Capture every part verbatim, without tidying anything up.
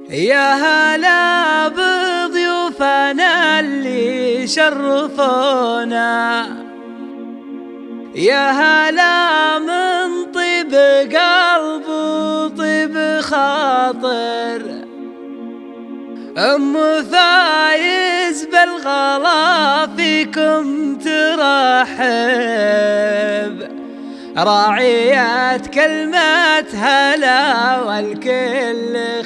يا هلا بضيوفنا اللي شرفونا، يا هلا من طيب قلب وطيب خاطر. أم فايز بالغلا فيكم ترحب، راعية كلمة هلا والكل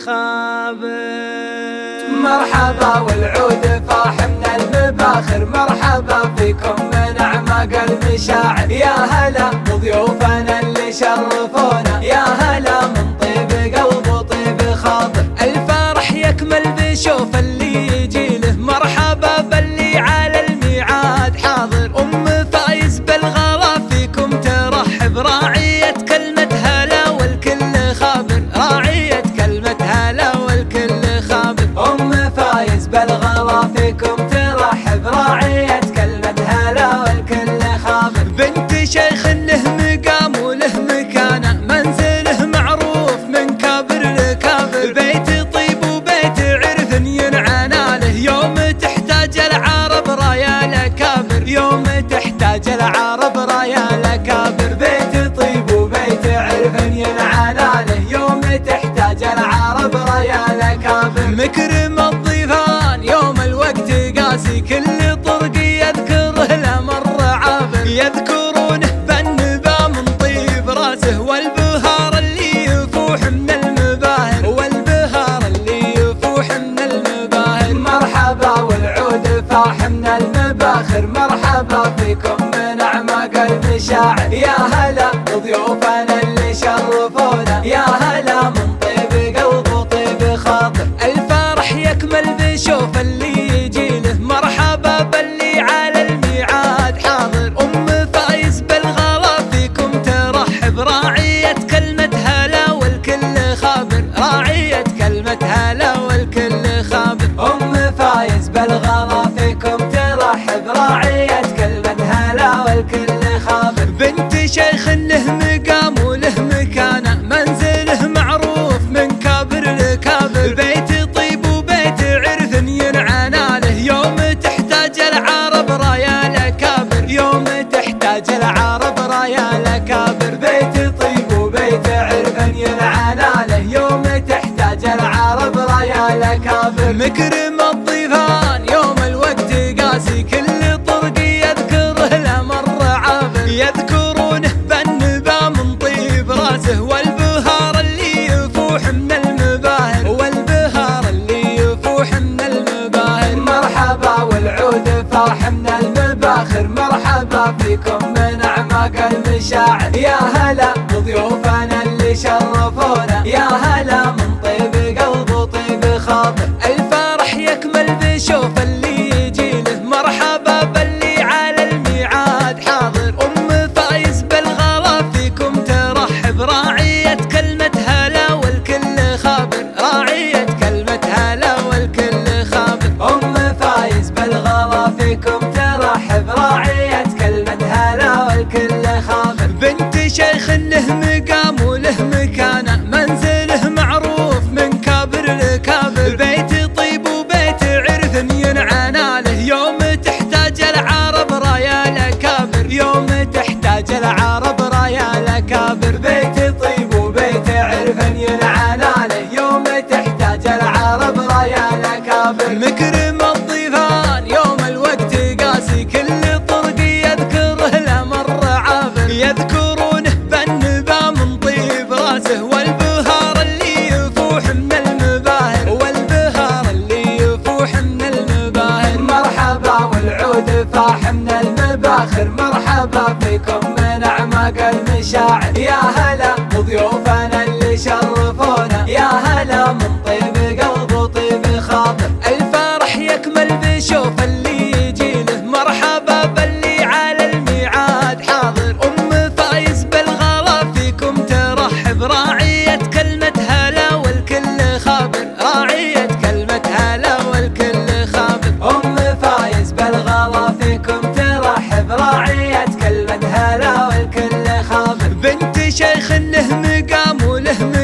خابر. مرحبا والعود فاح من المباخر، مرحبا فيكم من أعماق المشاعر. يا هلا بضيوفنا اللي شرفونا، يا هلا من طيب قلب وطيب خاطر. الفرح يكمل بشوف اللي يجي له، مرحبا باللي على الميعاد حاضر. أم فايز بالغلا فيكم ترحب، راعية كلمة هلا والكل خابر، راعية كلمة هلا والكل خابر. أم فايز بالغلا فيكم ترحب، راعية كلمة هلا والكل خابر. بنت شيخ له مقام وله مكانة، منزله معروف من كابر لكابر. بيت طيب وبيت عرف ينعنى له، يوم تحتاج العرب رايا لكابر، يوم تحتاج العرب رايا لكابر. بيت طيب وبيت عرف ينعنى له، يوم تحتاج العرب رايا لكابر. مكرم الضيفان يوم الوقت قاسي، كل طرق يذكره لمر عابر. يذكرونه بالنبا من طيب راسه، والبهار اللي يفوح من المباهر، والبهار اللي يفوح من المباهر. مرحبا والعود فاح من المباخر، مرحبا فيكم من أعماق المشاعر. يا هلا بضيوفنا اللي شرفونا، يا هلا من طيب قلب وطيب خاطر. الفرح يكمل بشوف اللي يجي له، مرحبا باللي على الميعاد حاضر. أم فايز بالغلا فيكم ترحب، راعية كلمة هلا والكل خابر، راعية كلمة هلا والكل خابر. أم فايز بالغلا فيكم ترحب، راعية كلمة هلا والكل خابر. بنت شيخ له مقام وله مكانة، منزله معروف من كابر لكابر. بيت طيب وبيت عرف ينعنى له، يوم تحتاج العرب رايا لكابر، يوم تحتاج العرب رايا لكابر. بيت طيب وبيت عرف ينعنى له، يوم تحتاج العرب رايا لكابر. مكرم الضيفان يوم الوقت قاسي، كل طرق يذكره لمر عابر. يذكرونه بالنبا من طيب راسه، والبهار اللي يفوح من المباهر، والبهار اللي يفوح من المباهر. مرحبا والعود فاح من المباخر، مرحبا فيكم من أعماق المشاعر. يا هلا بضيوفنا اللي شرفونا، يا هلا من طيب قلب وطيب خاطر. الفرح يكمل بشوف اللي يجي له، مرحبا باللي على الميعاد حاضر. أم فايز بالغلا فيكم ترحب، راعية كلمة هلا والكل خابر، راعية كلمة هلا والكل خابر. أم فايز بالغلا فيكم ترحب، راعية كلمة هلا والكل خابر. بنت شيخ له مقام وله مكانة، منزله معروف من كابر لكابر. بيت طيب وبيت عرف ينعنى له، يوم تحتاج العرب رايا لكابر، يوم تحتاج العرب رايا لكابر. بيت طيب وبيت عرف ينعنى له، يوم تحتاج العرب رايا لكابر. مكرم الضيفان يوم الوقت قاسي، كل طرق يذكره لمر عابر. يذكرونه بالنبا من طيب راسه، والبهار اللي يفوح من المباهر، والبهار اللي يفوح من المباهر. مرحبا والعود فاح من المباخر، مرحبا فيكم من أعماق المشاعر. يا هلا بضيوفنا اللي شرفونا، يا هلا من طيب قلب وطيب خاطر. الفرح يكمل بشوف اللي يجي له، مرحبا باللي على الميعاد حاضر. أم فايز بالغلا فيكم ترحب، راعية كلمة هلا والكل خابر، راعية كلمة هلا والكل خابر. أم فايز بالغلا فيكم ترحب، راعية كلمة هلا والكل خابر. بنت شيخ له مقام وله